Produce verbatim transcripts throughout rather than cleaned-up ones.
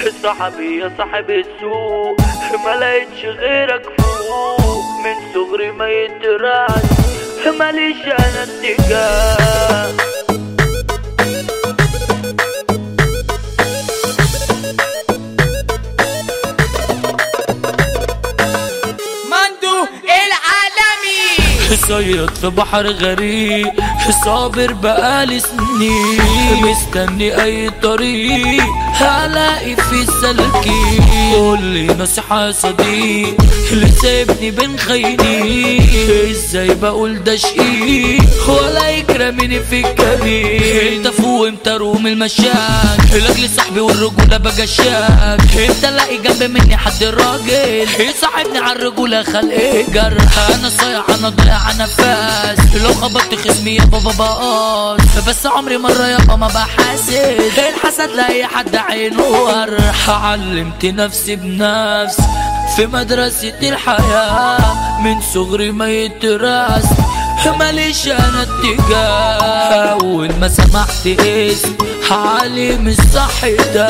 صاحبي يا صاحب السوق ما لقيتش غيرك فوق، من صغري ما يتراس ماليش انا اتجاه. صيد في بحر غريب صابر بقالي سنين، مستني اي طريق هلاقي في سلكي. قولي نصيحة يا صديق اللي سايبني بين خاينين، ازاي بقول ده شقيق ولا يكرمني في الكمين. انت فوق امتى روم المشاك لاجل صاحبي والرجولة بجشاك، انت لاقي جنب مني حد راجل يصاحبني على الرجولة خلق جرح. انا صايع انا ضايع انا فاس، لو خبطت خصمي يا بابا بقاص، بس عمري مرة يابا ما بحاسد الحسد لاي حد عينه ورح. علمت نفسي بنفس في مدرسة الحياة، من صغري ما يتراس ماليش انا اتجاه. اول ما سمعت اسم عالم الصح ده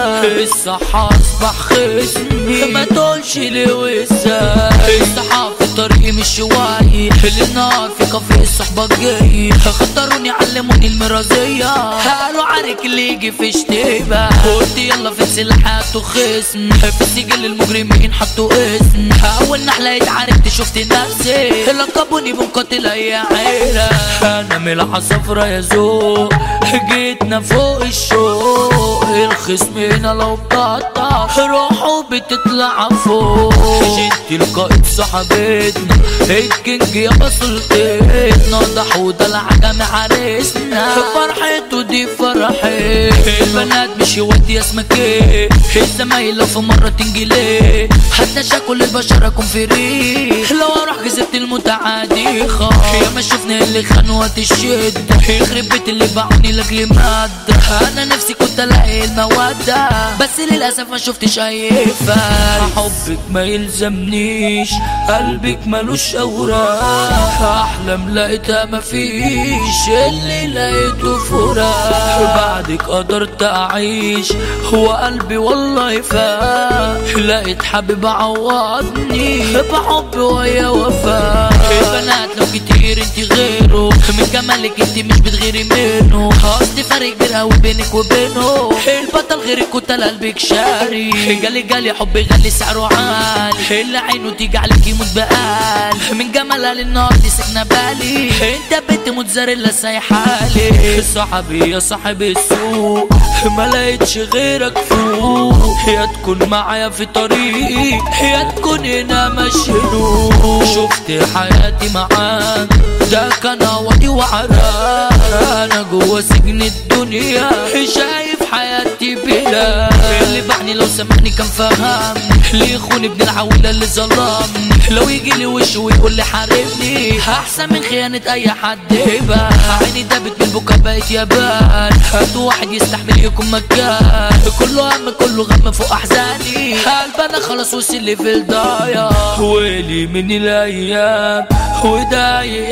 الصح اصبح خصمي، ما تقولش ليه وازاي. الصحاب في طريقي مش شوي النار في كافيه الصحبة جاي، خطروني علموني المرازية قالوا عارك اللي يجي في اشتباه. قلت يلا في سلاحات وخصم في سجل المجرمين حطوا اسم، اول نحلة اتعاركت شفت نفسي لقبوني بمقاتل اي عيلة. انا ملعة صفرا يا ذوق جيتنا فوق الشوق، الخصم هنا لو بتقطع روحه بتطلع فوق. جيت القائد صاحبتنا الكينج يا بسلطتنا، ضح ودلع جامع عريسنا فرحته دي فرحي. البنات مش يودي يا اسمك ايه، الزمايل لو في مرة تنجي ليه، حتى شكل البشر اكون فريق لو اروح جزيرة المتعادي خاف. يا ما شفنا اللي خانوات الشد يخرب بيت اللي باعوني لاجل مادة. انا نفسي كنت الاقي المودة بس للاسف ما شفتش اي فارق. حبك ما يلزمنيش قلبك ملوش اوراق، احلام لقيتها مفيش اللي لقيته فراق. بعدك قدرت اعيش هو قلبي والله فاق، لقيت حبيب عوضني بحب ويا وفاء. البنات لو كتير انت غيره من جمالك انت مش بتغيري منه، قصدي فرق كبير قوي بينك وبينه. البطل غيرك كنت قلبك شاري، جالي جالي حبي غالي سعره عالي، اللي عينه تيجي عليك يموت بقال. من جمالها للنار دي سكنة بالي، انت بنت موتزاريلا سايحالي. صاحبي يا صاحب السوق ما لقيتش غيرك فوق، يا تكون معايا في طريقي يا تكون هنا مشلوق. شفت حياتي معاك ده كان وادي وعراك، انا جوا سجن الدنيا شايف حياتي بلا. اللي باعني لو سمعني كان فهم اللي يخون ابن العولة اللي ظلمني، لو يجي لي وشه ويقول لي حاربني احسن من خيانة اي حد يبان. عيني دابت من البكا بقيت يابان، هات واحد يستحمل يكون مكان، كله هم كله غم فوق احزاني، قلب انا خلاص وصل لي في الضايع. ويلي من الايام ودايق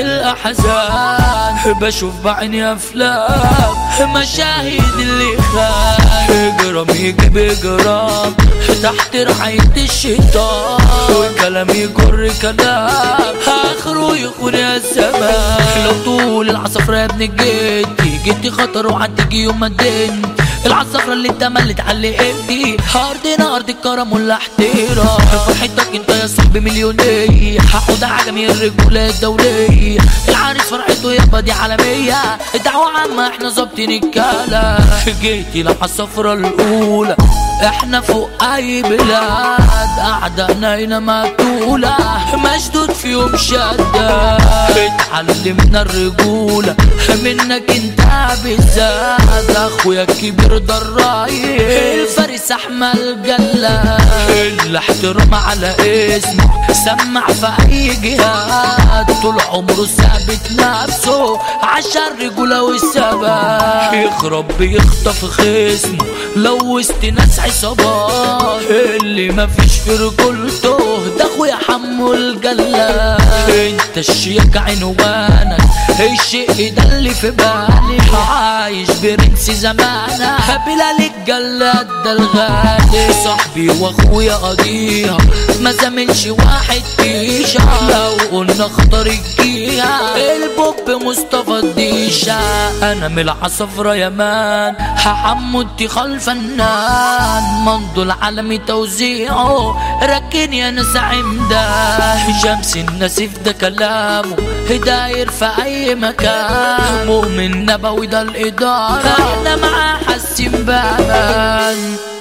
الاحزان، بشوف بعيني افلام مشاهد اللي خان، جرام يجيب جرام تحت رعاية الشيطان، والكلام يجر كلام اخره يخون يا الزمان. لو طول العصفرة يا ابن جدي جدي خطر وهتيجي يوم ما الدنيا العصفرة اللي انت ملت علقتي، ارضنا ارض الكرم والاحترام. فرحتك انت يا صاحبي مليونية، حقود عجمي الرجولة الدولية، العريس فرحته يابا دي عالمية، الدعوة عامة احنا ظابطين الكلام. جيتي العصفرة الاولى احنا فوق اي بلاد، اعدائنا هنا مقتولة مشدود فيهم شدة. اتعلمنا الرجولة منك انت بالذات، اخويا الكبير ده الرايق الفارس احمد جلاد، الاحترام على اسمه سمع في اي جهاد، طول عمره ثابت نفسه عشان الرجولة والثبات. يخرب بيخطف خصمه لو وسط ناس عصابات اللي مفيش في رجولته ده اخويا حمو الجلاد. انت الشيك عنوانك الشيء ده اللي في بالي عايش برنس زمانك بلال الجلاد ده الغالي صاحبي واخويا قضيها ما زمنش واحد فيشا لو قلنا خطر الجيها البوب مصطفى الديشا. انا من العصفرة يا مان حمو التخال الفنان منضو العالمي توزيعه ركن يا ناس عمده شمس النسيف ده كلامه داير في اي مكان مؤمن نبوي ده الاداره انا معاه حاسين بامان.